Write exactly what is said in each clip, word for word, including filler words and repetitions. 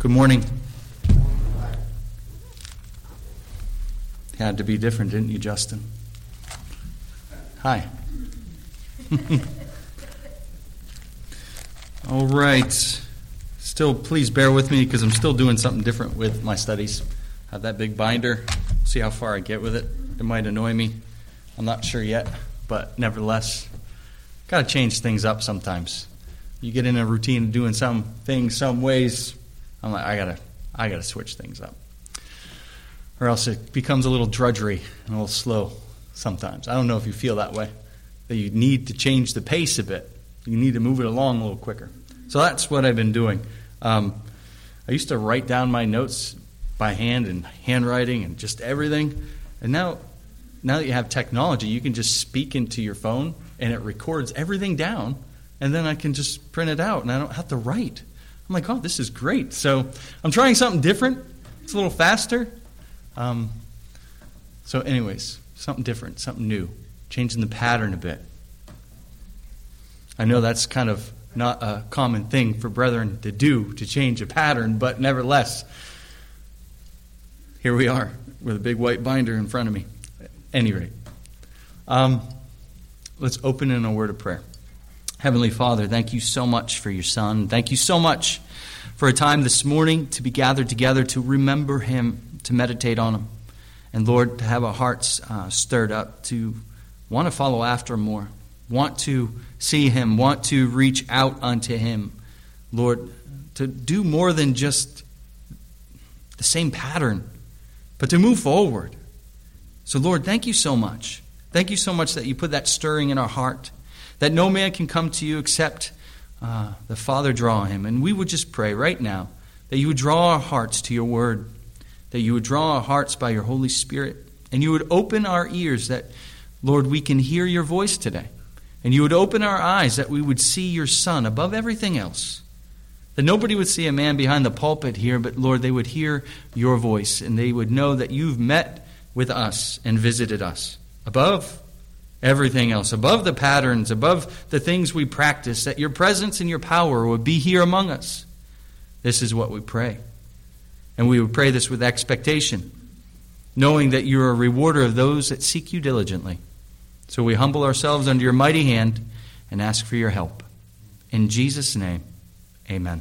Good morning. Had to be different, didn't you, Justin? Hi. All right. Still, please bear with me because I'm still doing something different with my studies. I have that big binder. See how far I get with it. It might annoy me. I'm not sure yet, but nevertheless, got to change things up sometimes. You get in a routine of doing some things, some ways. I'm like, I gotta, I gotta switch things up, or else it becomes a little drudgery and a little slow sometimes. I don't know if you feel that way, that you need to change the pace a bit. You need to move it along a little quicker. So that's what I've been doing. Um, I used to write down my notes by hand and handwriting and just everything, and now, now that you have technology, you can just speak into your phone and it records everything down, and then I can just print it out and I don't have to write. I'm like, oh, this is great. So I'm trying something different. It's a little faster. Um, so anyways, something different, something new, changing the pattern a bit. I know that's kind of not a common thing for brethren to do, to change a pattern, but nevertheless, here we are with a big white binder in front of me. At any rate, um, let's open in a word of prayer. Heavenly Father, thank you so much for your Son. Thank you so much for a time this morning to be gathered together to remember him, to meditate on him. And Lord, to have our hearts uh, stirred up, to want to follow after him more, want to see him, want to reach out unto him. Lord, to do more than just the same pattern, but to move forward. So Lord, thank you so much. Thank you so much that you put that stirring in our heart, that no man can come to you except uh, the Father draw him. And we would just pray right now that you would draw our hearts to your word, that you would draw our hearts by your Holy Spirit, and you would open our ears that, Lord, we can hear your voice today. And you would open our eyes that we would see your Son above everything else. That nobody would see a man behind the pulpit here, but Lord, they would hear your voice, and they would know that you've met with us and visited us above everything else, above the patterns, above the things we practice, that your presence and your power would be here among us. This is what we pray. And we would pray this with expectation, knowing that you're a rewarder of those that seek you diligently. So we humble ourselves under your mighty hand and ask for your help. In Jesus' name, amen.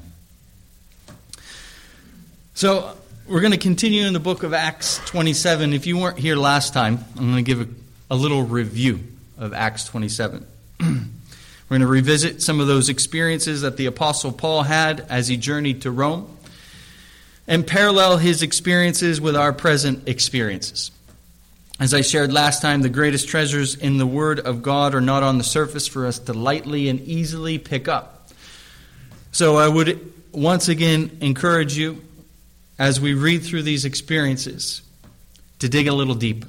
So we're going to continue in the book of Acts twenty-seven. If you weren't here last time, I'm going to give a, a little review of Acts twenty-seven. We're going to revisit some of those experiences that the Apostle Paul had as he journeyed to Rome and parallel his experiences with our present experiences. As I shared last time, the greatest treasures in the Word of God are not on the surface for us to lightly and easily pick up. So I would once again encourage you, as we read through these experiences, to dig a little deeper.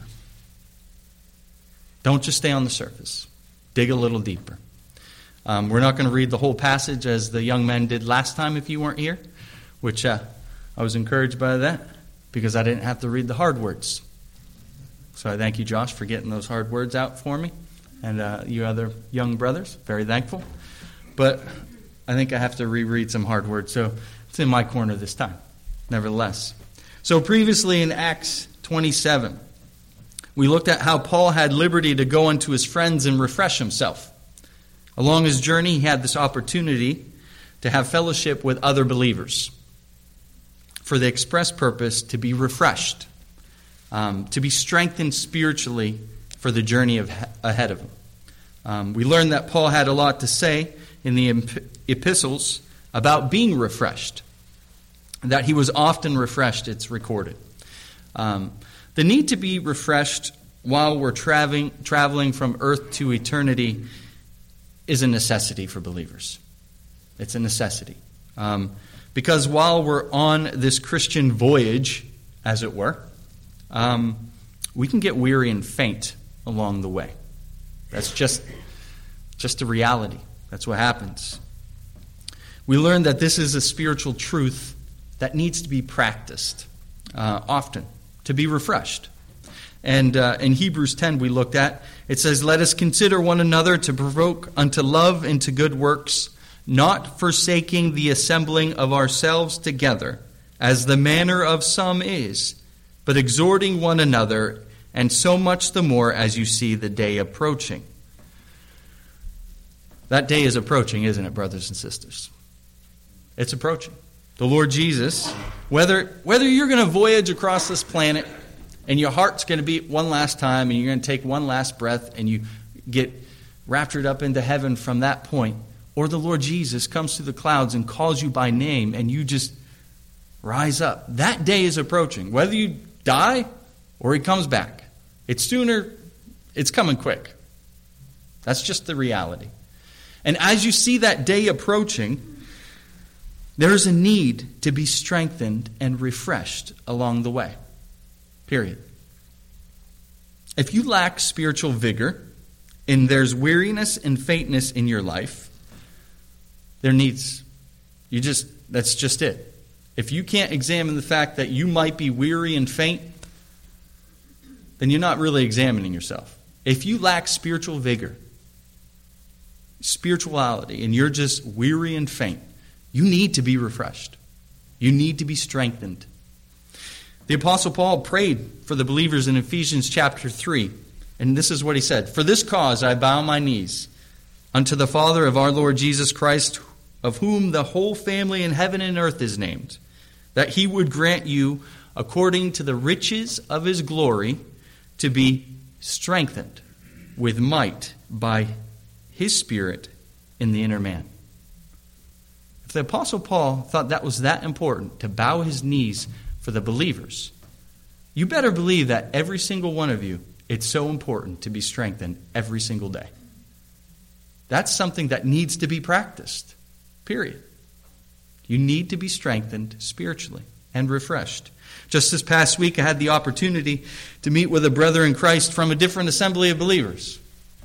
Don't just stay on the surface. Dig a little deeper. Um, we're not going to read the whole passage as the young men did last time if you weren't here, which uh, I was encouraged by that because I didn't have to read the hard words. So I thank you, Josh, for getting those hard words out for me, and uh, you other young brothers, very thankful. But I think I have to reread some hard words, so it's in my corner this time, nevertheless. So previously in Acts twenty-seven, we looked at how Paul had liberty to go unto his friends and refresh himself. Along his journey, he had this opportunity to have fellowship with other believers for the express purpose to be refreshed, um, to be strengthened spiritually for the journey of, ahead of him. Um, we learned that Paul had a lot to say in the epistles about being refreshed, that he was often refreshed, it's recorded. Um, the need to be refreshed while we're traveling, traveling from earth to eternity is a necessity for believers. It's a necessity. Um, because while we're on this Christian voyage, as it were, um, we can get weary and faint along the way. That's just, just a reality. That's what happens. We learn that this is a spiritual truth that needs to be practiced uh, often to be refreshed. And uh, in Hebrews ten we looked at, it says, "Let us consider one another to provoke unto love and to good works, not forsaking the assembling of ourselves together, as the manner of some is, but exhorting one another, and so much the more as you see the day approaching. That day is approaching, isn't it, brothers and sisters? It's approaching. The Lord Jesus, whether whether you're going to voyage across this planet and your heart's going to beat one last time and you're going to take one last breath and you get raptured up into heaven from that point, or the Lord Jesus comes through the clouds and calls you by name and you just rise up. That day is approaching. Whether you die or he comes back, it's sooner, it's coming quick. That's just the reality. And as you see that day approaching, there is a need to be strengthened and refreshed along the way. Period. If you lack spiritual vigor and there's weariness and faintness in your life, there needs, you just, that's just it. If you can't examine the fact that you might be weary and faint, then you're not really examining yourself. If you lack spiritual vigor, spirituality, and you're just weary and faint, you need to be refreshed. You need to be strengthened. The Apostle Paul prayed for the believers in Ephesians chapter three, and this is what he said: "For this cause I bow my knees unto the Father of our Lord Jesus Christ, of whom the whole family in heaven and earth is named, that he would grant you, according to the riches of his glory, to be strengthened with might by his Spirit in the inner man." If the Apostle Paul thought that was that important, to bow his knees for the believers, you better believe that every single one of you, it's so important to be strengthened every single day. That's something that needs to be practiced, period. You need to be strengthened spiritually and refreshed. Just this past week, I had the opportunity to meet with a brother in Christ from a different assembly of believers.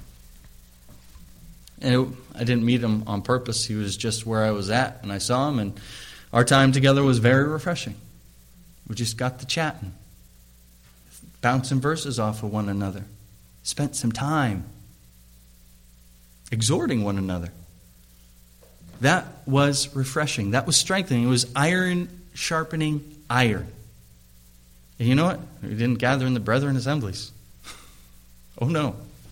And it, I didn't meet him on purpose. He was just where I was at, and I saw him, and our time together was very refreshing. We just got to chatting, bouncing verses off of one another, spent some time exhorting one another. That was refreshing. That was strengthening. It was iron sharpening iron. And you know what? We didn't gather in the brethren assemblies. Oh no.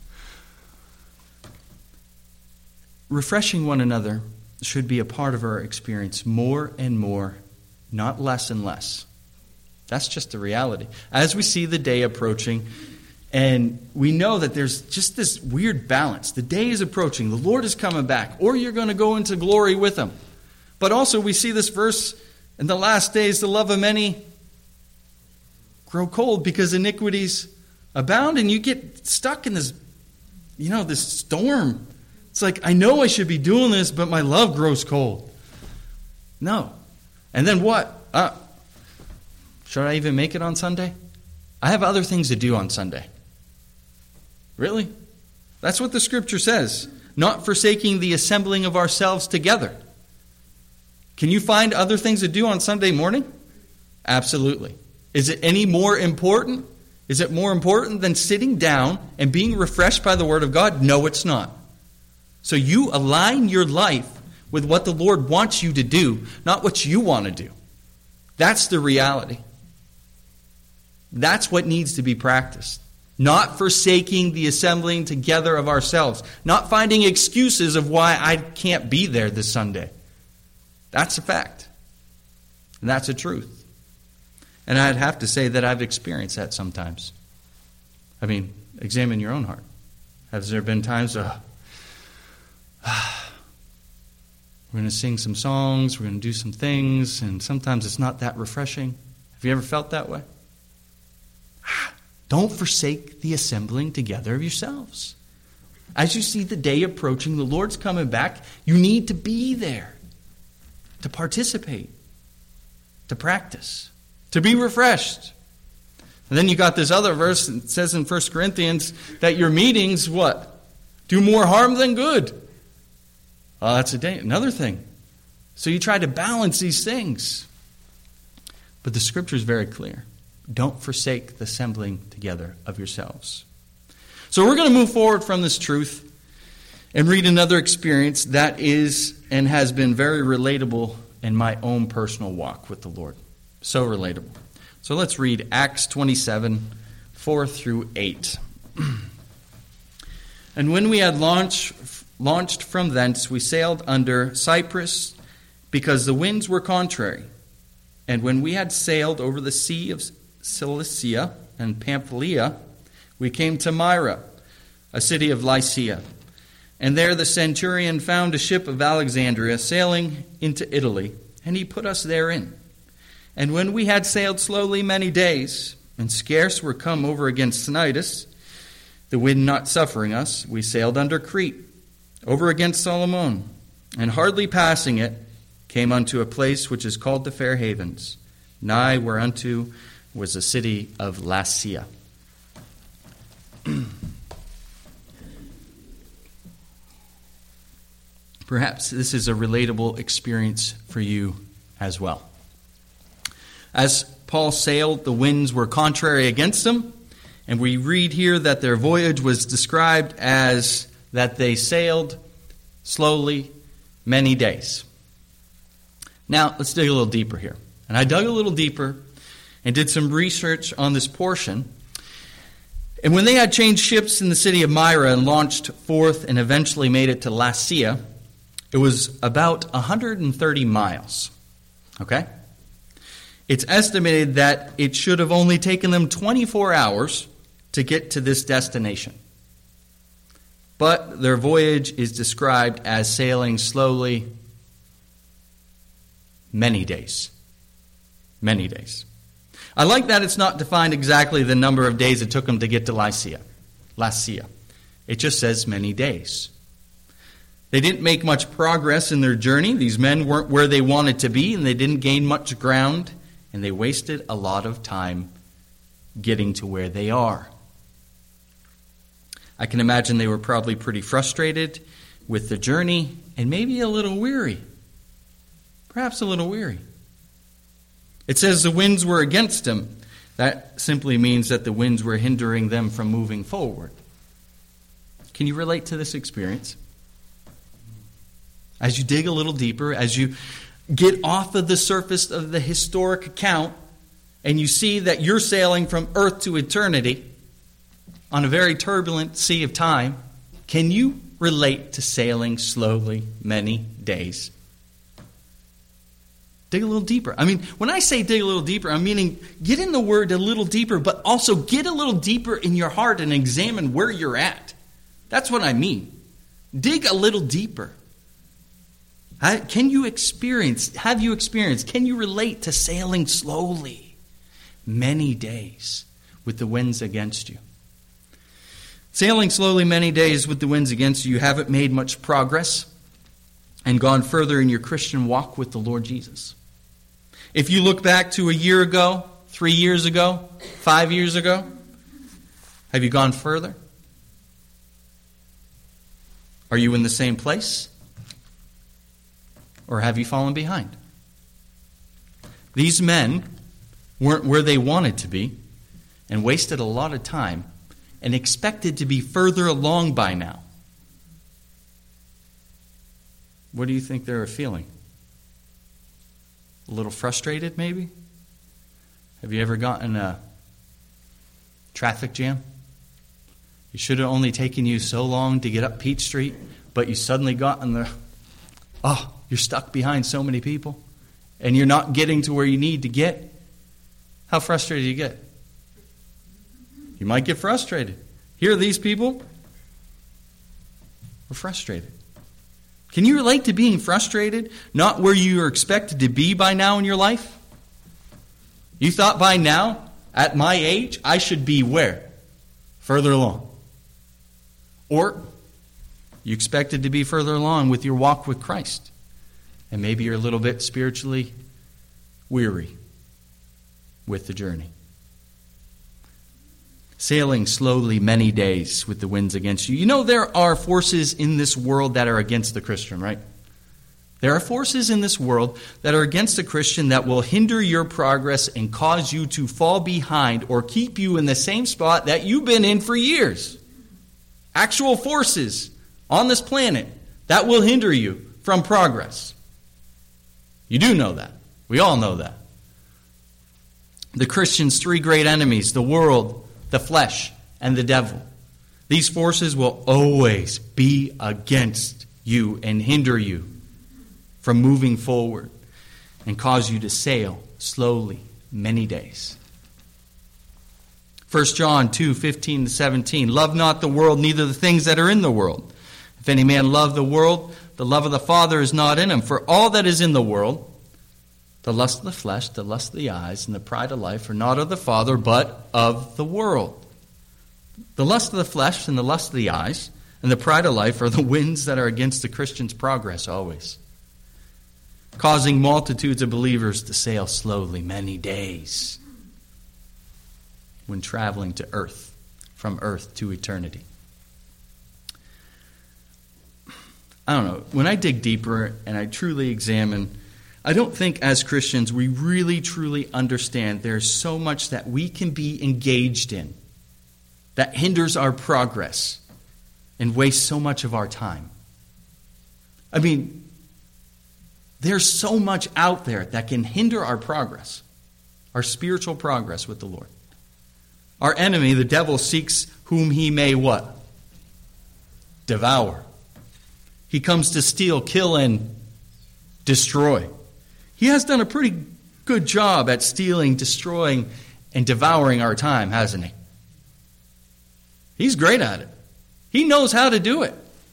Refreshing one another should be a part of our experience more and more, not less and less. That's just the reality. As we see the day approaching, and we know that there's just this weird balance. The day is approaching. The Lord is coming back, or you're going to go into glory with him. But also we see this verse, in the last days the love of many grow cold because iniquities abound, and you get stuck in this, you know, this storm. It's like, I know I should be doing this, but my love grows cold. No. And then what? Uh, should I even make it on Sunday? I have other things to do on Sunday. Really? That's what the scripture says. Not forsaking the assembling of ourselves together. Can you find other things to do on Sunday morning? Absolutely. Is it any more important? Is it more important than sitting down and being refreshed by the Word of God? No, it's not. So you align your life with what the Lord wants you to do, not what you want to do. That's the reality. That's what needs to be practiced. Not forsaking the assembling together of ourselves. Not finding excuses of why I can't be there this Sunday. That's a fact. And that's a truth. And I'd have to say that I've experienced that sometimes. I mean, examine your own heart. Has there been times, uh, we're going to sing some songs, we're going to do some things, and sometimes it's not that refreshing? Have you ever felt that way? Don't forsake the assembling together of yourselves. As you see the day approaching, the Lord's coming back, you need to be there to participate, to practice, to be refreshed. And then you got this other verse that says in First Corinthians that your meetings, what? Do more harm than good. Oh, that's a day, another thing. So you try to balance these things. But the scripture is very clear. Don't forsake the assembling together of yourselves. So we're going to move forward from this truth and read another experience that is and has been very relatable in my own personal walk with the Lord. So relatable. So let's read Acts twenty-seven, four through eight. And when we had launched, launched from thence, we sailed under Cyprus, because the winds were contrary. And when we had sailed over the sea of Cilicia and Pamphylia, we came to Myra, a city of Lycia. And there the centurion found a ship of Alexandria sailing into Italy, and he put us therein. And when we had sailed slowly many days, and scarce were come over against Cnidus, the wind not suffering us, we sailed under Crete, over against Solomon, and hardly passing it, came unto a place which is called the Fair Havens, nigh whereunto was the city of Lasea. Perhaps this is a relatable experience for you as well. As Paul sailed, the winds were contrary against him, and we read here that their voyage was described as that they sailed slowly many days. Now, let's dig a little deeper here. And I dug a little deeper and did some research on this portion. And when they had changed ships in the city of Myra and launched forth and eventually made it to Lasea, it was about one hundred thirty miles. Okay? It's estimated that it should have only taken them twenty-four hours to get to this destination. But their voyage is described as sailing slowly many days. Many days. I like that it's not defined exactly the number of days it took them to get to Lycia. Lasea. It just says many days. They didn't make much progress in their journey. These men weren't where they wanted to be, and they didn't gain much ground, and they wasted a lot of time getting to where they are. I can imagine they were probably pretty frustrated with the journey and maybe a little weary. Perhaps a little weary. It says the winds were against them. That simply means that the winds were hindering them from moving forward. Can you relate to this experience? As you dig a little deeper, as you get off of the surface of the historic account, and you see that you're sailing from earth to eternity on a very turbulent sea of time, can you relate to sailing slowly many days? Dig a little deeper. I mean, when I say dig a little deeper, I'm meaning get in the Word a little deeper, but also get a little deeper in your heart and examine where you're at. That's what I mean. Dig a little deeper. Can you experience, have you experienced, can you relate to sailing slowly many days with the winds against you? Sailing slowly many days with the winds against you, you haven't made much progress and gone further in your Christian walk with the Lord Jesus. If you look back to a year ago, three years ago, five years ago, have you gone further? Are you in the same place? Or have you fallen behind? These men weren't where they wanted to be and wasted a lot of time and expected to be further along by now. What do you think they were feeling? A little frustrated, maybe? Have you ever gotten a traffic jam? It should have only taken you so long to get up Peach Street, but you suddenly got in the... Oh, you're stuck behind so many people, and you're not getting to where you need to get. How frustrated do you get? You might get frustrated. Here are these people. We're frustrated. Can you relate to being frustrated? Not where you are expected to be by now in your life? You thought by now, at my age, I should be where? Further along. Or you expected to be further along with your walk with Christ. And maybe you're a little bit spiritually weary with the journey. Sailing slowly many days with the winds against you. You know there are forces in this world that are against the Christian, right? There are forces in this world that are against the Christian that will hinder your progress and cause you to fall behind or keep you in the same spot that you've been in for years. Actual forces on this planet that will hinder you from progress. You do know that. We all know that. the Christian's three great enemies, the world, the flesh, and the devil. These forces will always be against you and hinder you from moving forward and cause you to sail slowly many days. First John two, fifteen to seventeen. Love not the world, neither the things that are in the world. If any man love the world, the love of the Father is not in him. For all that is in the world, the lust of the flesh, the lust of the eyes, and the pride of life are not of the Father, but of the world. The lust of the flesh and the lust of the eyes and the pride of life are the winds that are against the Christian's progress always, causing multitudes of believers to sail slowly many days when traveling to earth, from earth to eternity. I don't know. When I dig deeper and I truly examine, I don't think as Christians we really truly understand there's so much that we can be engaged in that hinders our progress and wastes so much of our time. I mean, there's so much out there that can hinder our progress, our spiritual progress with the Lord. Our enemy, the devil, seeks whom he may what? Devour. He comes to steal, kill, and destroy. He has done a pretty good job at stealing, destroying, and devouring our time, hasn't he? He's great at it. He knows how to do it.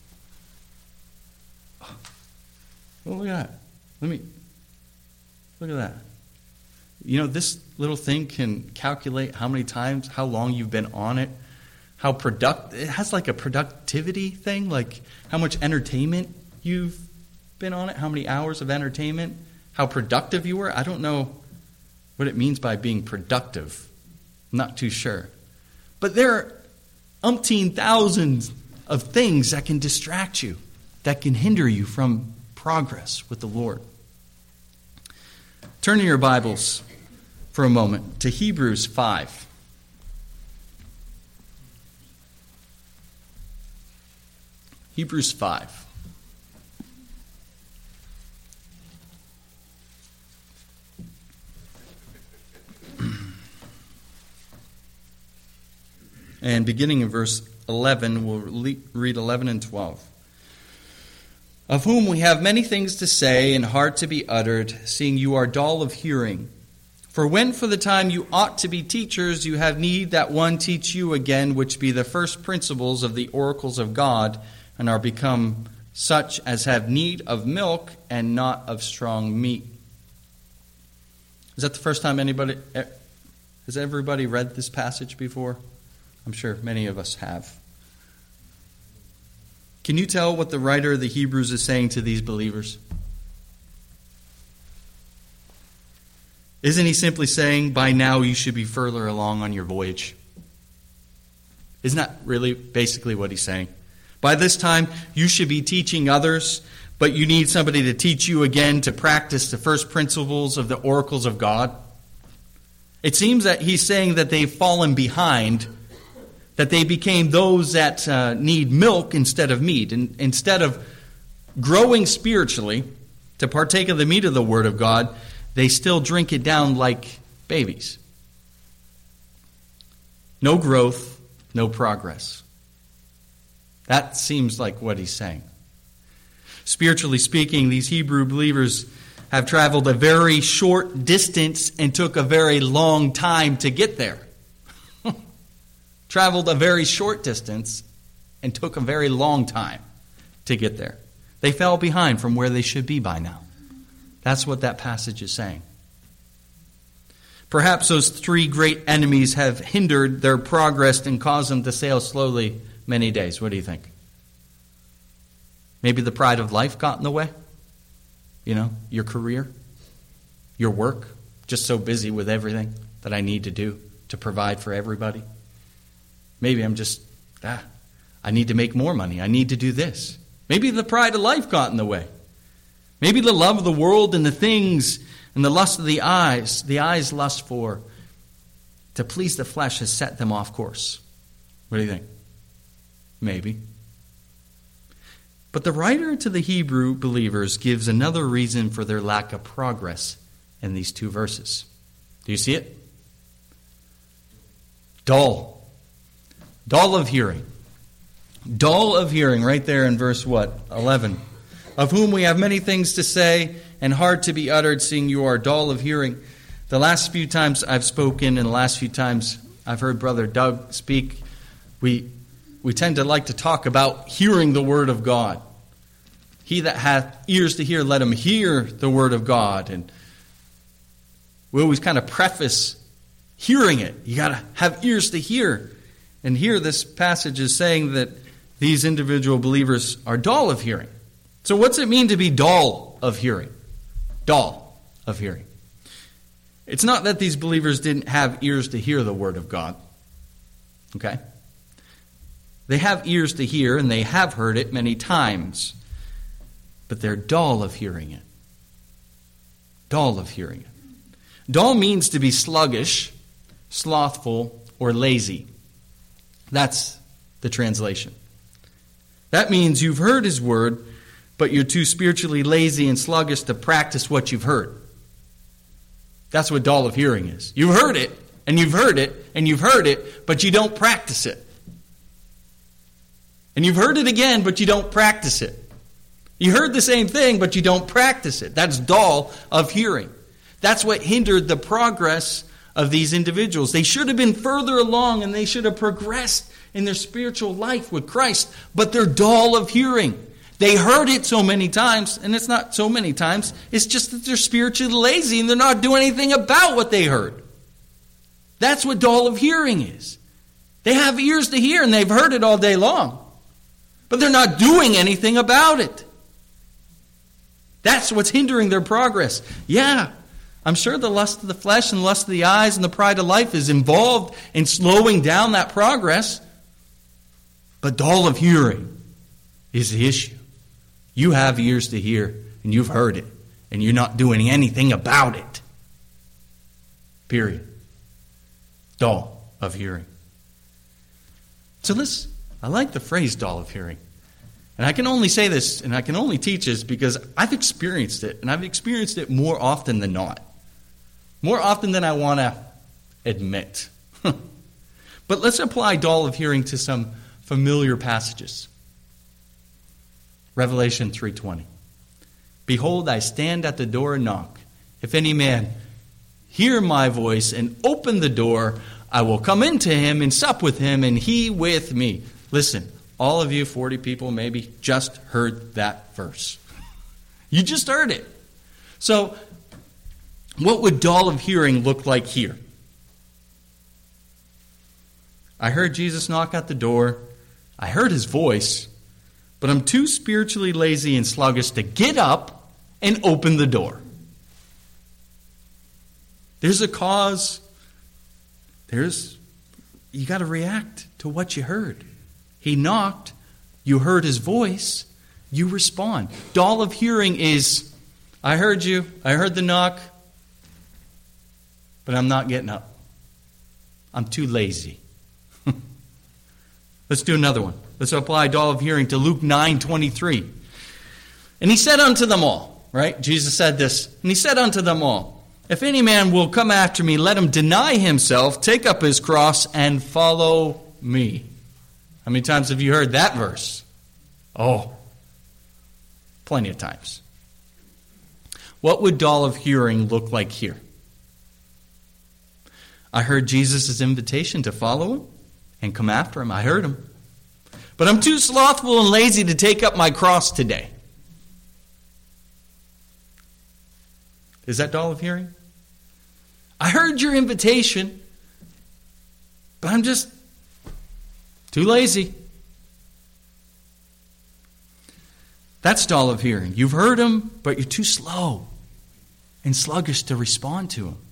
Oh, look at that. Let me, look at that. You know, this little thing can calculate how many times, how long you've been on it, how product. It has like a productivity thing, like how much entertainment you've been on it, how many hours of entertainment, how productive you were. I don't know what it means by being productive. I'm not too sure. But there are umpteen thousands of things that can distract you, that can hinder you from progress with the Lord. Turn in your Bibles for a moment to Hebrews five. Hebrews five. And beginning in verse eleven, we'll read eleven and twelve. Of whom we have many things to say and hard to be uttered, seeing you are dull of hearing. For when for the time you ought to be teachers, you have need that one teach you again, which be the first principles of the oracles of God, and are become such as have need of milk and not of strong meat. Is that the first time anybody, has everybody read this passage before? I'm sure many of us have. Can you tell what the writer of the Hebrews is saying to these believers? Isn't he simply saying, by now you should be further along on your voyage? Isn't that really basically what he's saying? By this time, you should be teaching others, but you need somebody to teach you again to practice the first principles of the oracles of God. It seems that he's saying that they've fallen behind, that they became those that uh, need milk instead of meat. And instead of growing spiritually to partake of the meat of the Word of God, they still drink it down like babies. No growth, no progress. That seems like what he's saying. Spiritually speaking, these Hebrew believers have traveled a very short distance and took a very long time to get there. Traveled a very short distance and took a very long time to get there. They fell behind from where they should be by now. That's what that passage is saying. Perhaps those three great enemies have hindered their progress and caused them to sail slowly many days. What do you think? Maybe the pride of life got in the way? You know, your career, your work, just so busy with everything that I need to do to provide for everybody. Maybe I'm just, ah, I need to make more money. I need to do this. Maybe the pride of life got in the way. Maybe the love of the world and the things and the lust of the eyes, the eyes lust for, to please the flesh has set them off course. What do you think? Maybe. But the writer to the Hebrew believers gives another reason for their lack of progress in these two verses. Do you see it? Dull. Dull of hearing. Dull of hearing, right there in verse what? eleven. Of whom we have many things to say and hard to be uttered, seeing you are dull of hearing. The last few times I've spoken and the last few times I've heard Brother Doug speak, we we tend to like to talk about hearing the word of God. He that hath ears to hear, let him hear the word of God. And we always kind of preface hearing it. You got to have ears to hear. And here this passage is saying that these individual believers are dull of hearing. So what's it mean to be dull of hearing? Dull of hearing. It's not that these believers didn't have ears to hear the word of God. Okay? They have ears to hear, and they have heard it many times. But they're dull of hearing it. Dull of hearing it. Dull means to be sluggish, slothful, or lazy. That's the translation. That means you've heard his word, but you're too spiritually lazy and sluggish to practice what you've heard. That's what dull of hearing is. You've heard it, and you've heard it, and you've heard it, but you don't practice it. And you've heard it again, but you don't practice it. You heard the same thing, but you don't practice it. That's dull of hearing. That's what hindered the progress of these individuals. They should have been further along, and they should have progressed in their spiritual life with Christ, but they're dull of hearing. They heard it so many times, and it's not so many times, it's just that they're spiritually lazy and they're not doing anything about what they heard. That's what dull of hearing is. They have ears to hear and they've heard it all day long, but they're not doing anything about it. That's what's hindering their progress. Yeah, I'm sure the lust of the flesh and the lust of the eyes and the pride of life is involved in slowing down that progress, but dull of hearing is the issue. You have ears to hear, and you've heard it, and you're not doing anything about it. Period. Dull of hearing. So this, I like the phrase dull of hearing. And I can only say this, and I can only teach this because I've experienced it, and I've experienced it more often than not. More often than I want to admit. But let's apply dull of hearing to some familiar passages. Revelation three twenty. Behold, I stand at the door and knock. If any man hear my voice and open the door, I will come into him and sup with him, and he with me. Listen, all of you, forty people maybe, just heard that verse. You just heard it. So, what would dull of hearing look like here? I heard Jesus knock at the door. I heard his voice. But I'm too spiritually lazy and sluggish to get up and open the door. There's a cause. There's, you got to react to what you heard. He knocked. You heard his voice. You respond. Dull of hearing is, I heard you. I heard the knock. But I'm not getting up. I'm too lazy. Let's do another one. Let's apply dull of hearing to Luke nine twenty-three. And he said unto them all, right? Jesus said this. And he said unto them all, if any man will come after me, let him deny himself, take up his cross, and follow me. How many times have you heard that verse? Oh, plenty of times. What would dull of hearing look like here? I heard Jesus' invitation to follow him and come after him. I heard him. But I'm too slothful and lazy to take up my cross today. Is that dull of hearing? I heard your invitation, but I'm just too lazy. That's dull of hearing. You've heard him, but you're too slow and sluggish to respond to him.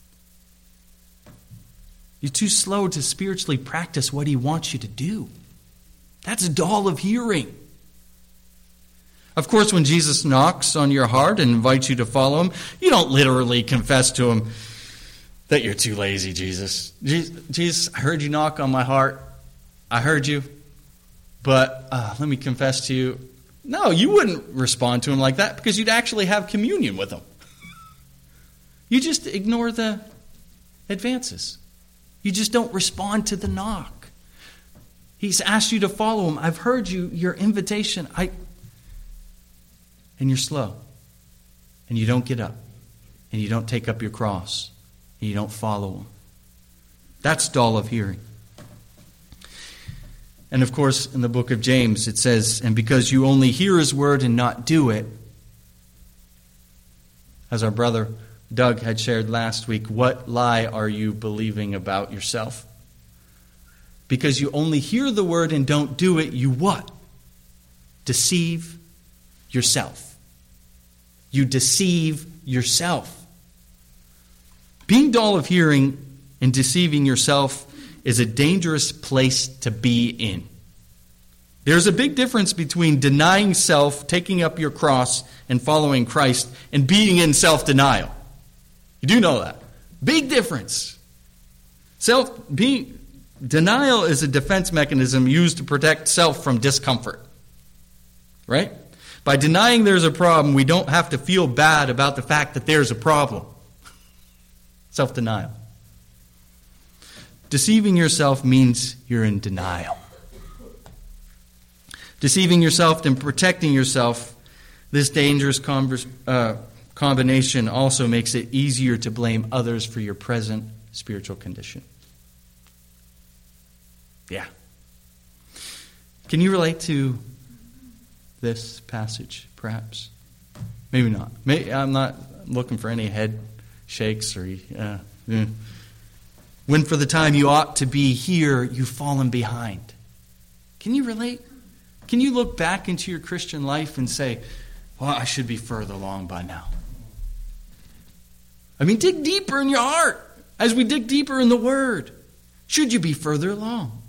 You're too slow to spiritually practice what he wants you to do. That's dull of hearing. Of course, when Jesus knocks on your heart and invites you to follow him, you don't literally confess to him that you're too lazy, Jesus. Jesus, I heard you knock on my heart. I heard you. But uh, let me confess to you. No, you wouldn't respond to him like that because you'd actually have communion with him. You just ignore the advances. You just don't respond to the knock. He's asked you to follow him. I've heard you, your invitation. I, and you're slow. And you don't get up. And you don't take up your cross. And you don't follow him. That's dull of hearing. And of course, in the book of James, it says, and because you only hear his word and not do it, as our brother Doug had shared last week, what lie are you believing about yourself? Because you only hear the word and don't do it, you what? Deceive yourself. You deceive yourself. Being dull of hearing and deceiving yourself is a dangerous place to be in. There's a big difference between denying self, taking up your cross, and following Christ, and being in self-denial. You do know that. Big difference. Self being denial is a defense mechanism used to protect self from discomfort. Right? By denying there's a problem, we don't have to feel bad about the fact that there's a problem. Self-denial. Deceiving yourself means you're in denial. Deceiving yourself and protecting yourself, this dangerous converse, uh, combination also makes it easier to blame others for your present spiritual condition. Yeah. Can you relate to this passage, perhaps? Maybe not. Maybe, I'm not looking for any head shakes or... Uh, eh. When for the time you ought to be here, you've fallen behind. Can you relate? Can you look back into your Christian life and say, well, I should be further along by now? I mean, dig deeper in your heart as we dig deeper in the Word. Should you be further along?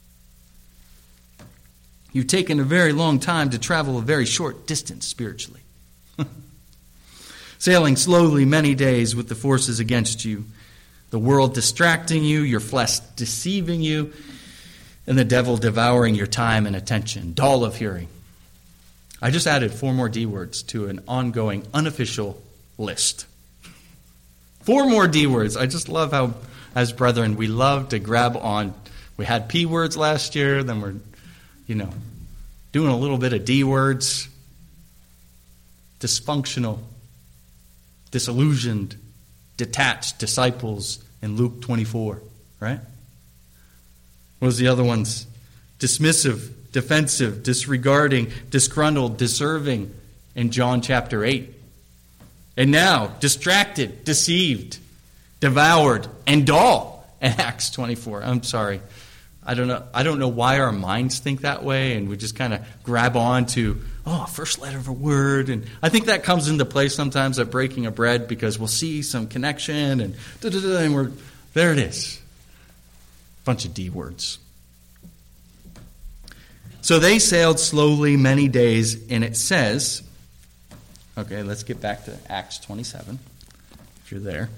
You've taken a very long time to travel a very short distance spiritually. Sailing slowly many days with the forces against you. The world distracting you, your flesh deceiving you, and the devil devouring your time and attention. Dull of hearing. I just added four more D words to an ongoing, unofficial list. Four more D words. I just love how, as brethren, we love to grab on. We had P words last year, then we're, you know, doing a little bit of D words. Dysfunctional, disillusioned, detached disciples in Luke twenty-four, right? What was the other ones? Dismissive, defensive, disregarding, disgruntled, deserving in John chapter eight. And now, distracted, deceived, devoured, and dull in Acts twenty-four. I'm sorry. I don't know. I don't know why our minds think that way, and we just kind of grab on to, oh, first letter of a word. And I think that comes into play sometimes at breaking of bread because we'll see some connection and da-da-da, and we're there. It is, bunch of D words. So they sailed slowly many days, and it says, okay, let's get back to Acts twenty-seven, if you're there.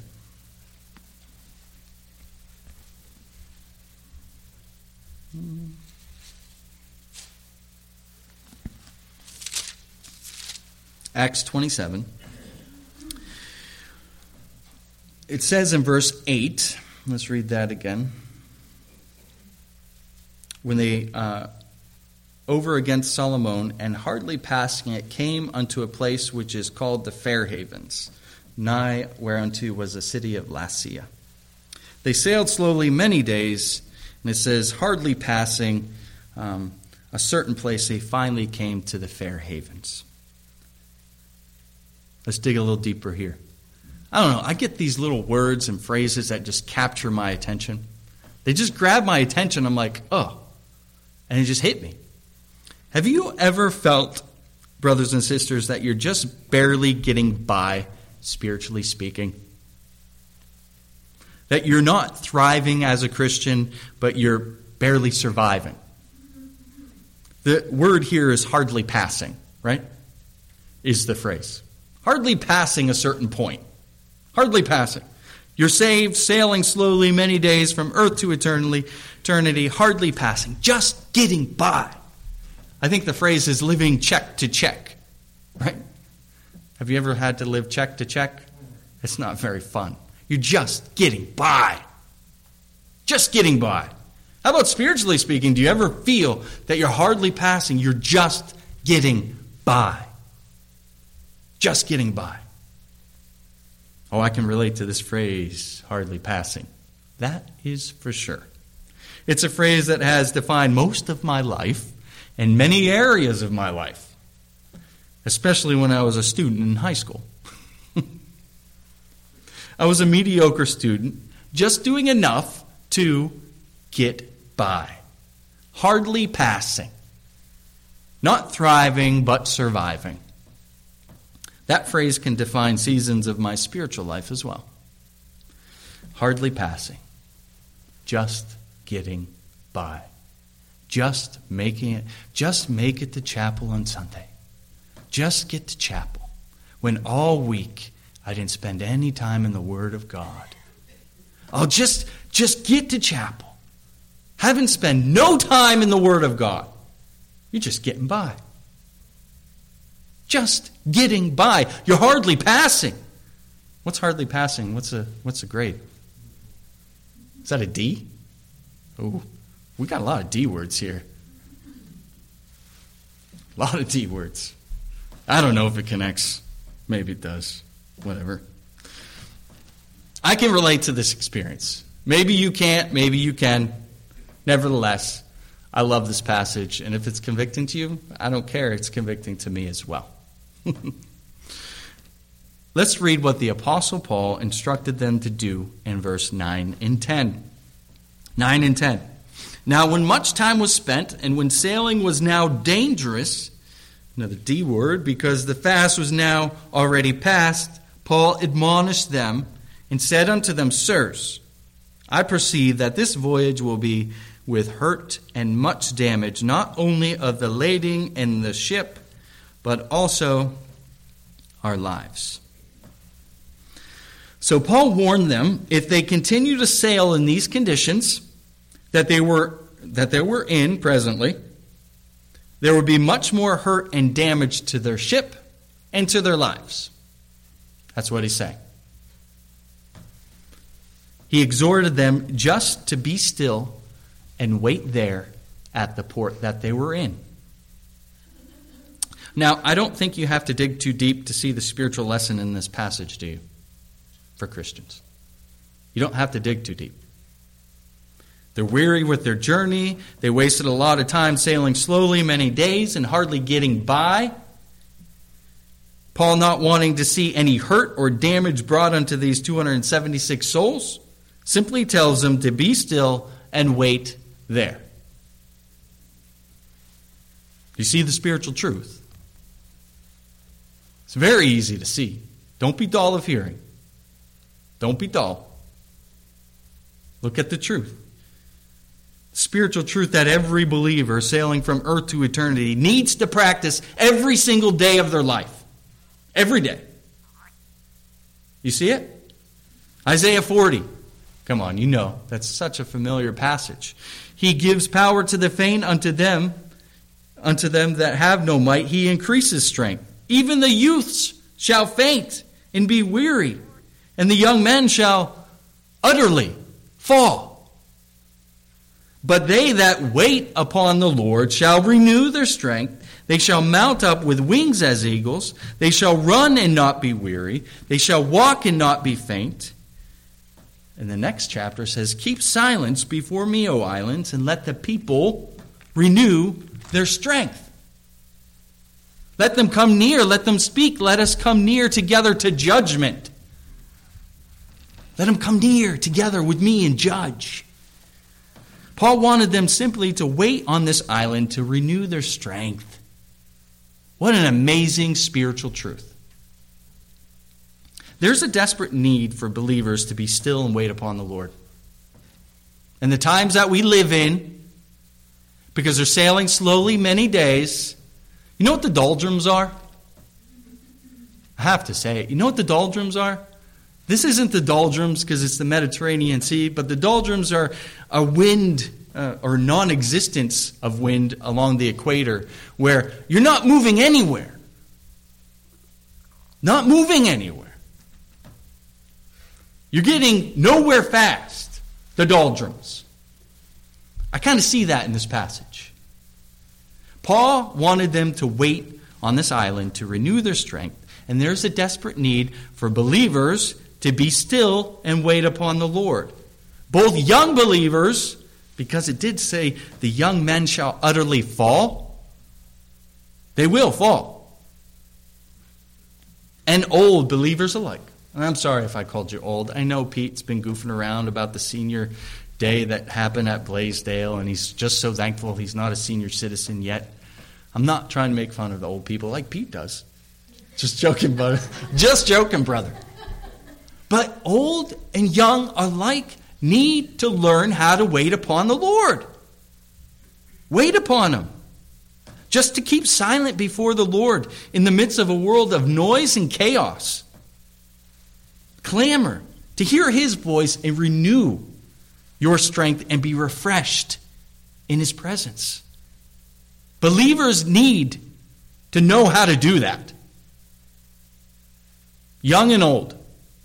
Acts twenty-seven. It says in verse eight, let's read that again. When they uh, over against Solomon, and hardly passing it, came unto a place which is called the Fair Havens, nigh whereunto was the city of Lasea. They sailed slowly many days, and it says, hardly passing um, a certain place, they finally came to the Fair Havens. Let's dig a little deeper here. I don't know, I get these little words and phrases that just capture my attention. They just grab my attention. I'm like, oh, and it just hit me. Have you ever felt, brothers and sisters, that you're just barely getting by, spiritually speaking? That you're not thriving as a Christian, but you're barely surviving. The word here is hardly passing, right? Is the phrase. Hardly passing a certain point. Hardly passing. You're saved, sailing slowly many days from earth to eternity, eternity, hardly passing. Just getting by. I think the phrase is living check to check, right? Have you ever had to live check to check? It's not very fun. You're just getting by. Just getting by. How about spiritually speaking? Do you ever feel that you're hardly passing? You're just getting by. Just getting by. Oh, I can relate to this phrase, hardly passing. That is for sure. It's a phrase that has defined most of my life and many areas of my life, especially when I was a student in high school. I was a mediocre student, just doing enough to get by. Hardly passing. Not thriving, but surviving. That phrase can define seasons of my spiritual life as well. Hardly passing. Just getting by. Just making it, just make it to chapel on Sunday. Just get to chapel. When all week I didn't spend any time in the Word of God. I'll just, just get to chapel. Haven't spent no time in the Word of God. You're just getting by. Just getting by. You're hardly passing. What's hardly passing? What's a what's a grade? Is that a D? Oh, we got a lot of D words here. A lot of D words. I don't know if it connects. Maybe it does. Whatever. I can relate to this experience. Maybe you can't. Maybe you can. Nevertheless, I love this passage. And if it's convicting to you, I don't care. It's convicting to me as well. Let's read what the Apostle Paul instructed them to do in verse nine and ten. nine and ten. Now when much time was spent, and when sailing was now dangerous, another D word, because the fast was now already past, Paul admonished them and said unto them, Sirs, I perceive that this voyage will be with hurt and much damage, not only of the lading and the ship, but also our lives. So Paul warned them, if they continue to sail in these conditions that they were that they were in presently, there would be much more hurt and damage to their ship and to their lives. That's what he's saying. He exhorted them just to be still and wait there at the port that they were in. Now, I don't think you have to dig too deep to see the spiritual lesson in this passage, do you? For Christians. You don't have to dig too deep. They're weary with their journey. They wasted a lot of time sailing slowly, many days, and hardly getting by. Paul not wanting to see any hurt or damage brought unto these two hundred seventy-six souls simply tells them to be still and wait there. You see the spiritual truth? It's very easy to see. Don't be dull of hearing. Don't be dull. Look at the truth. Spiritual truth that every believer sailing from earth to eternity needs to practice every single day of their life. Every day. You see it? Isaiah forty. Come on, you know. That's such a familiar passage. He gives power to the faint, unto them, unto them that have no might. He increases strength. Even the youths shall faint and be weary, and the young men shall utterly fall. But they that wait upon the Lord shall renew their strength. They shall mount up with wings as eagles. They shall run and not be weary. They shall walk and not be faint. And the next chapter says, keep silence before me, O islands, and let the people renew their strength. Let them come near. Let them speak. Let us come near together to judgment. Let them come near together with me and judge. Paul wanted them simply to wait on this island to renew their strength. What an amazing spiritual truth. There's a desperate need for believers to be still and wait upon the Lord. And the times that we live in, because they're sailing slowly many days, you know what the doldrums are? I have to say it. You know what the doldrums are? This isn't the doldrums because it's the Mediterranean Sea, but the doldrums are a wind uh, or non-existence of wind along the equator where you're not moving anywhere. Not moving anywhere. You're getting nowhere fast. The doldrums. I kind of see that in this passage. Paul wanted them to wait on this island to renew their strength, and there's a desperate need for believers to be still and wait upon the Lord. Both young believers, because it did say the young men shall utterly fall. They will fall. And old believers alike. And I'm sorry if I called you old. I know Pete's been goofing around about the senior day that happened at Blaisdell, and he's just so thankful he's not a senior citizen yet. I'm not trying to make fun of the old people like Pete does. Just joking, brother. Just joking, brother. But old and young alike need to learn how to wait upon the Lord. Wait upon Him. Just to keep silent before the Lord in the midst of a world of noise and chaos. Clamor. To hear His voice and renew your strength and be refreshed in His presence. Believers need to know how to do that. Young and old.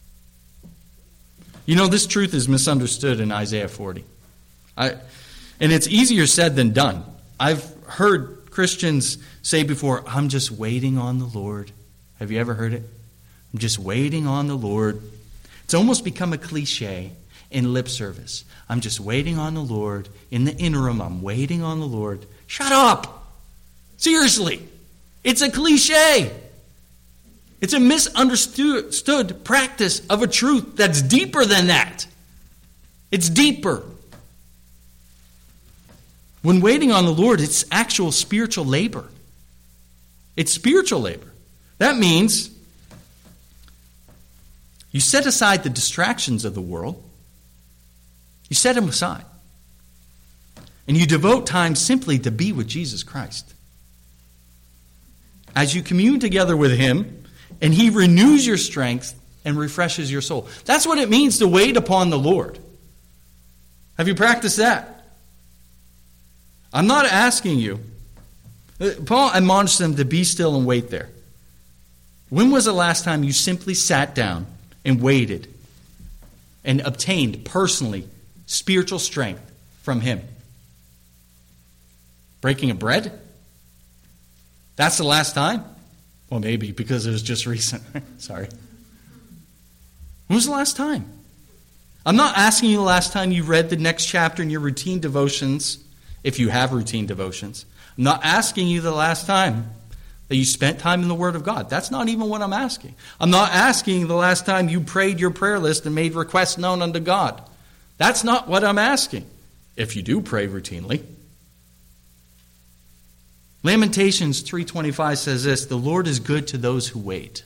You know, this truth is misunderstood in Isaiah forty. I, and it's easier said than done. I've heard Christians say before, I'm just waiting on the Lord. Have you ever heard it? I'm just waiting on the Lord. It's almost become a cliche in lip service. I'm just waiting on the Lord. In the interim, I'm waiting on the Lord. Shut up! Seriously. It's a cliche. It's a misunderstood practice of a truth that's deeper than that. It's deeper. When waiting on the Lord, it's actual spiritual labor. It's spiritual labor. That means you set aside the distractions of the world. You set them aside. And you devote time simply to be with Jesus Christ. As you commune together with Him, and He renews your strength and refreshes your soul. That's what it means to wait upon the Lord. Have you practiced that? I'm not asking you. Paul admonished them to be still and wait there. When was the last time you simply sat down and waited and obtained personally spiritual strength from Him? Breaking of bread? That's the last time? Well, maybe because it was just recent. Sorry. When was the last time? I'm not asking you the last time you read the next chapter in your routine devotions, if you have routine devotions. I'm not asking you the last time that you spent time in the Word of God. That's not even what I'm asking. I'm not asking the last time you prayed your prayer list and made requests known unto God. That's not what I'm asking. If you do pray routinely. Lamentations three twenty-five says this, the Lord is good to those who wait,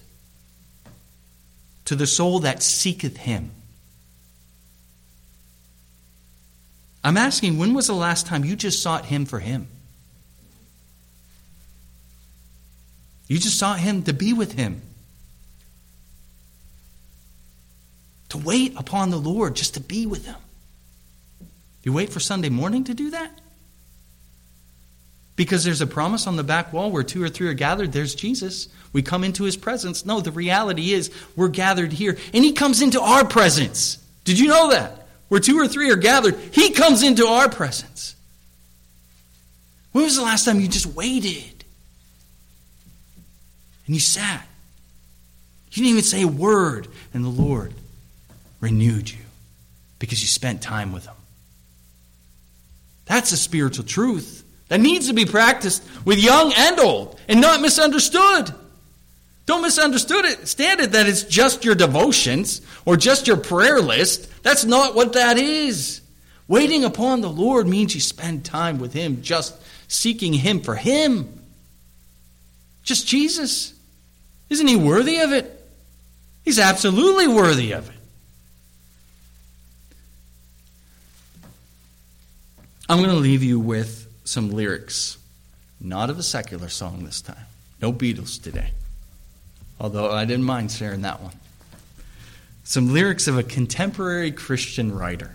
to the soul that seeketh Him. I'm asking, when was the last time you just sought Him for Him? You just sought Him to be with Him. To wait upon the Lord, just to be with Him. You wait for Sunday morning to do that? Because there's a promise on the back wall where two or three are gathered, there's Jesus. We come into His presence. No, the reality is we're gathered here. And He comes into our presence. Did you know that? Where two or three are gathered, He comes into our presence. When was the last time you just waited? And you sat. You didn't even say a word. And the Lord renewed you because you spent time with Him. That's a spiritual truth that needs to be practiced with young and old and not misunderstood. Don't misunderstand it. Stand it that it's just your devotions or just your prayer list. That's not what that is. Waiting upon the Lord means you spend time with Him, just seeking Him for Him. Just Jesus. Isn't He worthy of it? He's absolutely worthy of it. I'm going to leave you with some lyrics, not of a secular song this time. No Beatles today. Although I didn't mind sharing that one. Some lyrics of a contemporary Christian writer.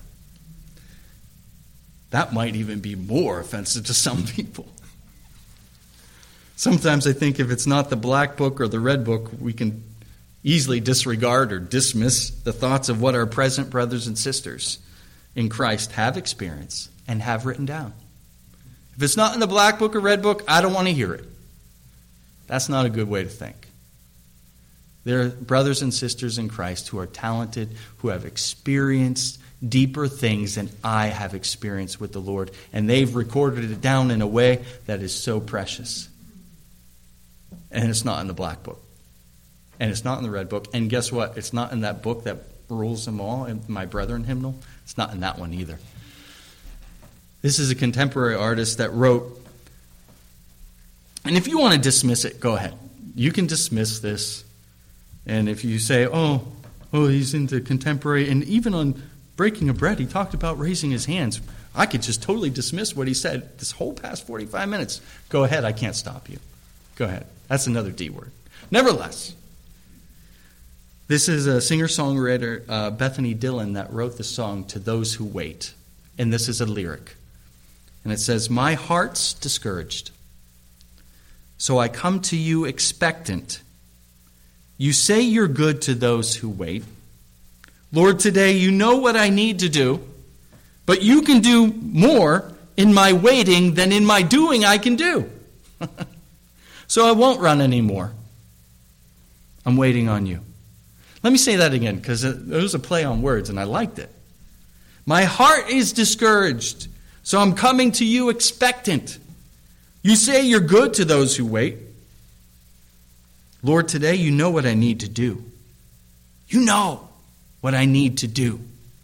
That might even be more offensive to some people. Sometimes I think if it's not the black book or the red book, we can easily disregard or dismiss the thoughts of what our present brothers and sisters in Christ have experienced and have written down. If it's not in the black book or red book, I don't want to hear it. That's not a good way to think. There are brothers and sisters in Christ who are talented, who have experienced deeper things than I have experienced with the Lord. And they've recorded it down in a way that is so precious. And it's not in the black book. And it's not in the red book. And guess what? It's not in that book that rules them all, in my Brethren hymnal. It's not in that one either. This is a contemporary artist that wrote, and if you want to dismiss it, go ahead. You can dismiss this. And if you say, oh, oh, he's into contemporary, and even on Breaking of Bread, he talked about raising his hands. I could just totally dismiss what he said this whole past forty-five minutes. Go ahead, I can't stop you. Go ahead. That's another D word. Nevertheless, this is a singer-songwriter, uh, Bethany Dillon, that wrote the song To Those Who Wait. And this is a lyric. And it says, my heart's discouraged, so I come to you expectant. You say you're good to those who wait. Lord, today you know what I need to do, but you can do more in my waiting than in my doing I can do. So I won't run anymore. I'm waiting on you. Let me say that again, because it was a play on words, and I liked it. My heart is discouraged, so I'm coming to you expectant. You say you're good to those who wait. Lord, today you know what I need to do. You know what I need to do.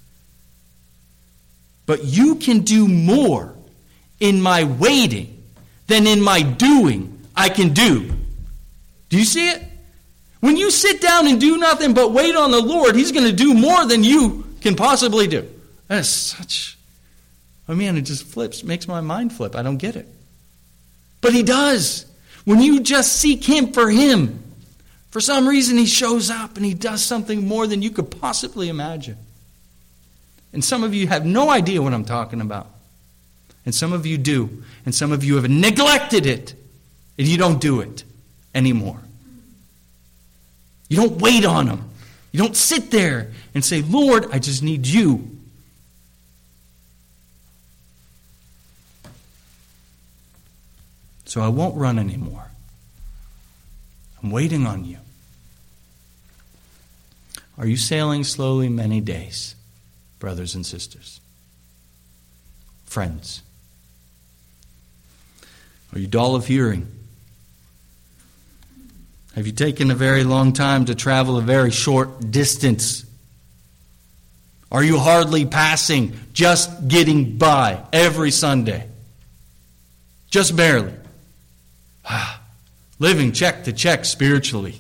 But you can do more in my waiting than in my doing I can do. Do you see it? When you sit down and do nothing but wait on the Lord, He's going to do more than you can possibly do. That is such... Oh man, it just flips, makes my mind flip. I don't get it. But He does. When you just seek Him for Him, for some reason He shows up and He does something more than you could possibly imagine. And some of you have no idea what I'm talking about. And some of you do. And some of you have neglected it. And you don't do it anymore. You don't wait on Him. You don't sit there and say, Lord, I just need you. So I won't run anymore. I'm waiting on you. Are you sailing slowly many days, brothers and sisters? Friends? Are you dull of hearing? Have you taken a very long time to travel a very short distance? Are you hardly passing, just getting by every Sunday? Just barely. Living check to check spiritually.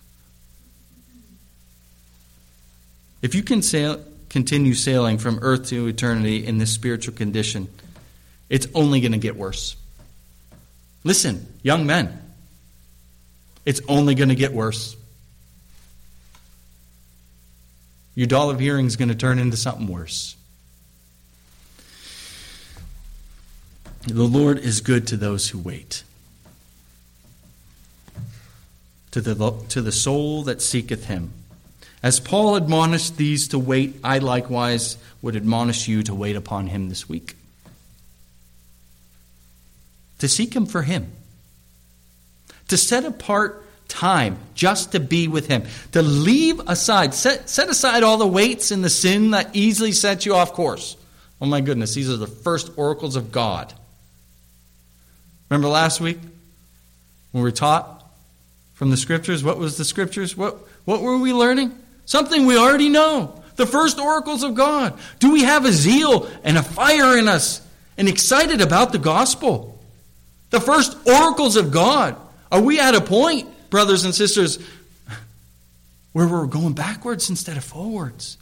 If you can sail, continue sailing from earth to eternity in this spiritual condition, it's only going to get worse. Listen, young men, it's only going to get worse. Your dull of hearing is going to turn into something worse. The Lord is good to those who wait. To the, to the soul that seeketh Him. As Paul admonished these to wait, I likewise would admonish you to wait upon Him this week. To seek Him for Him. To set apart time just to be with Him. To leave aside, set, set aside all the weights and the sin that easily sets you off course. Oh my goodness, these are the first oracles of God. Remember last week when we were taught from the Scriptures? What was the Scriptures? What, what were we learning? Something we already know. The first oracles of God. Do we have a zeal and a fire in us and excited about the gospel? The first oracles of God. Are we at a point, brothers and sisters, where we're going backwards instead of forwards?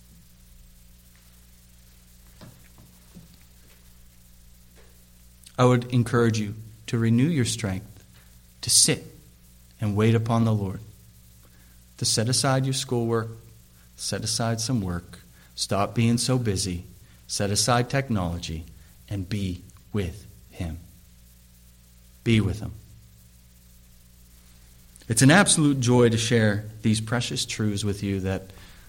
I would encourage you to renew your strength, to sit and wait upon the Lord, to set aside your schoolwork, set aside some work, stop being so busy, set aside technology, and be with Him. Be with Him. It's an absolute joy to share these precious truths with you that the Lord has oftentimes convicted my heart with.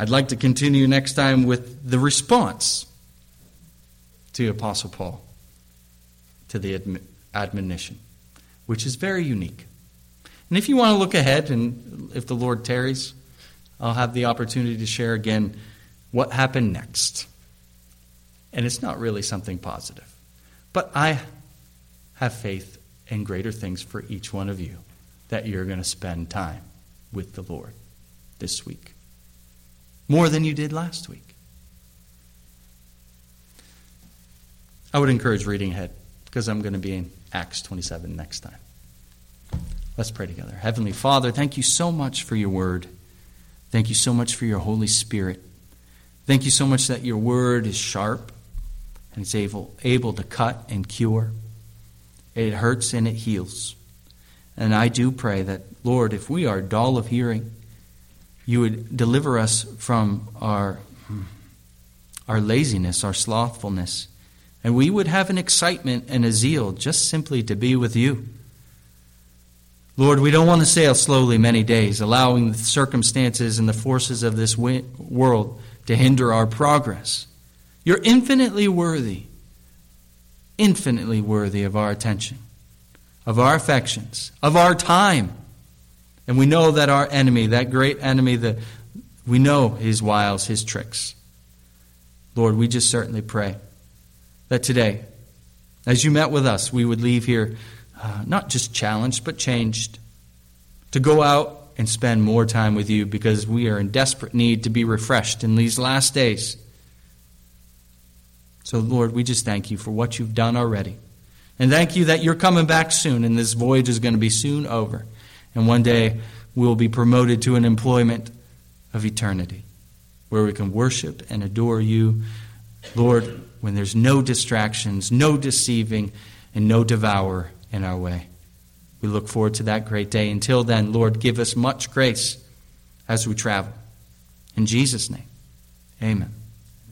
I'd like to continue next time with the response to Apostle Paul to the admi- admonition, which is very unique. And if you want to look ahead, and if the Lord tarries, I'll have the opportunity to share again what happened next. And it's not really something positive. But I have faith in greater things for each one of you, that you're going to spend time with the Lord this week. More than you did last week. I would encourage reading ahead, because I'm going to be in Acts twenty-seven next time. Let's pray together. Heavenly Father, thank you so much for your word. Thank you so much for your Holy Spirit. Thank you so much that your word is sharp and it's able, able to cut and cure. It hurts and it heals. And I do pray that, Lord, if we are dull of hearing, you would deliver us from our, our laziness, our slothfulness, and we would have an excitement and a zeal just simply to be with you. Lord, we don't want to sail slowly many days, allowing the circumstances and the forces of this world to hinder our progress. You're infinitely worthy, infinitely worthy of our attention, of our affections, of our time. And we know that our enemy, that great enemy, that we know his wiles, his tricks. Lord, we just certainly pray that today, as you met with us, we would leave here uh, not just challenged, but changed, to go out and spend more time with you, because we are in desperate need to be refreshed in these last days. So, Lord, we just thank you for what you've done already. And thank you that you're coming back soon, and this voyage is going to be soon over. And one day we'll be promoted to an employment of eternity, where we can worship and adore you, Lord, when there's no distractions, no deceiving, and no devourer in our way. We look forward to that great day. Until then, Lord, give us much grace as we travel. In Jesus' name, amen.